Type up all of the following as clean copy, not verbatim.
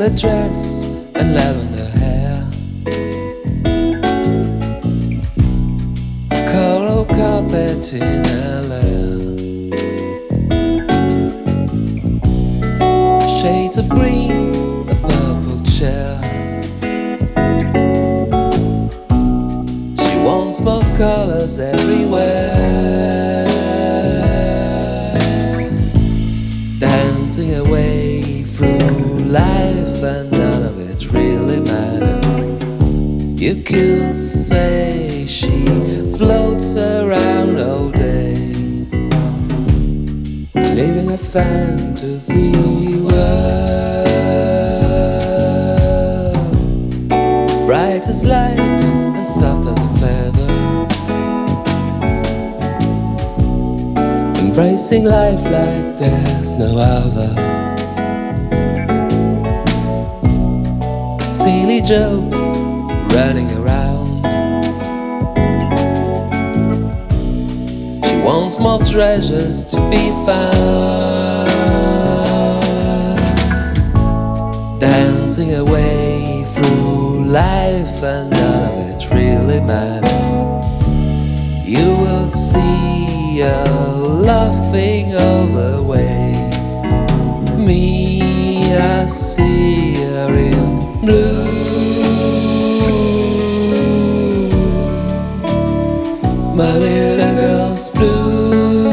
red dress and lavender hair, coral carpet in her lair, shades of green, a purple chair. She wants more colors everywhere, dancing away through life and none of it really matters. You could say she floats around all day, living a fantasy world, bright as light and soft as a feather, embracing life like there's no other. Silly jokes running around, she wants more treasures to be found, dancing away through life and none of it really matters. You will see her laughing all the way. Me, I see her in blue, my little girl's blue,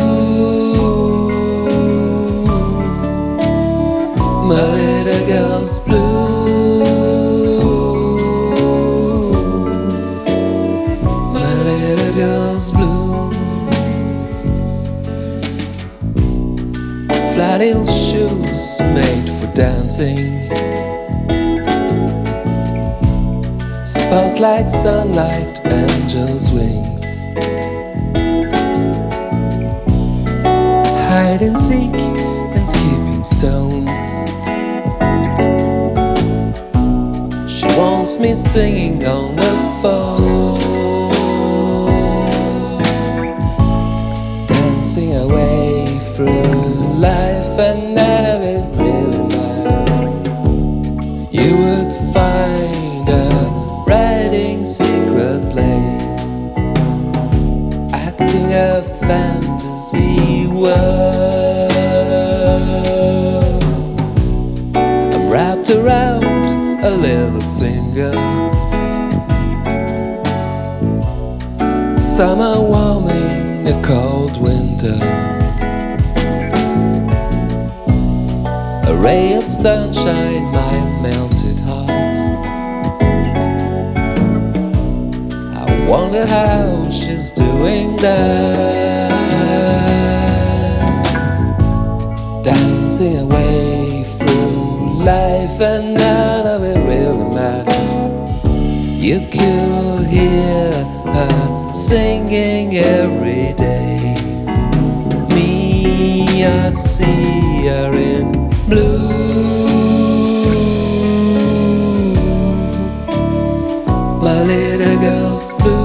my little girl's blue, my little girl's blue. Flat heel shoes made for dancing, spotlight, sunlight, angel's wings, hide and seek and skipping stones. She wants me singing on the phone, dancing away through life and none of it really matters. You would find her writing secret plays, acting a fantasy world. I'm wrapped around a little finger, summer warming a cold winter, a ray of sunshine, my melted heart. I wonder how she's doing that, dancing away through life and none of it really matters. You could hear her singing every day. Me, I see her in blue, my little girl's blue,